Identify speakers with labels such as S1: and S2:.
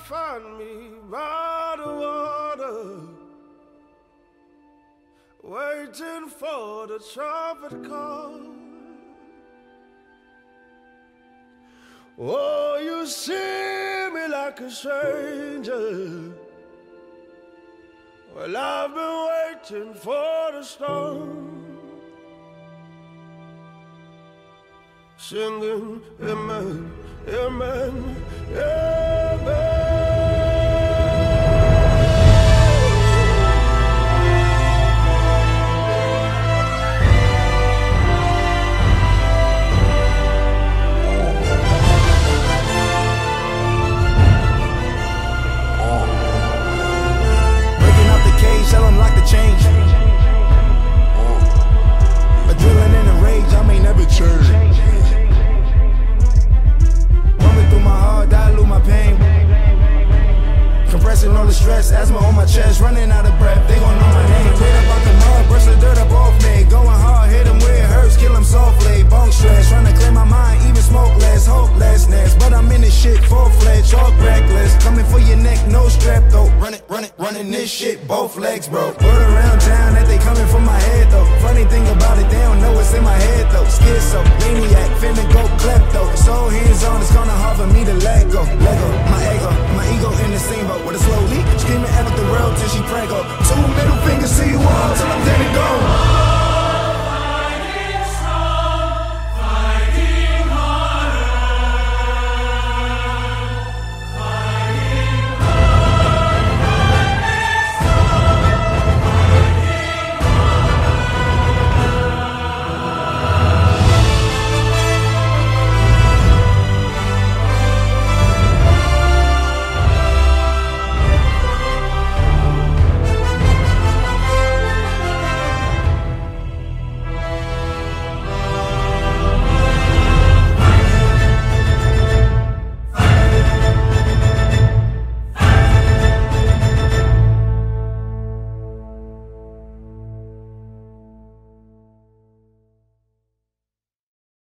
S1: find me by the water, waiting for the trumpet call. Oh, you see me like a stranger. Well, I've been waiting for the storm, singing amen, amen, amen.
S2: Tell them lock the change. Adrenaline in the rage, I may never change. Running through my heart, dilute my pain. Compressing all the stress, asthma on my chest, running out of breath. They gon' know my name. Straight up out the mud, brush the dirt up off me. Going hard, hit them where it hurts, kill them softly. Bone stress, trying to clear my mind, even smoke less, hopelessness. But I'm in this shit full-fledged, talk reckless. Coming for your neck, no strap though. Running this shit, both legs, bro. Word around town,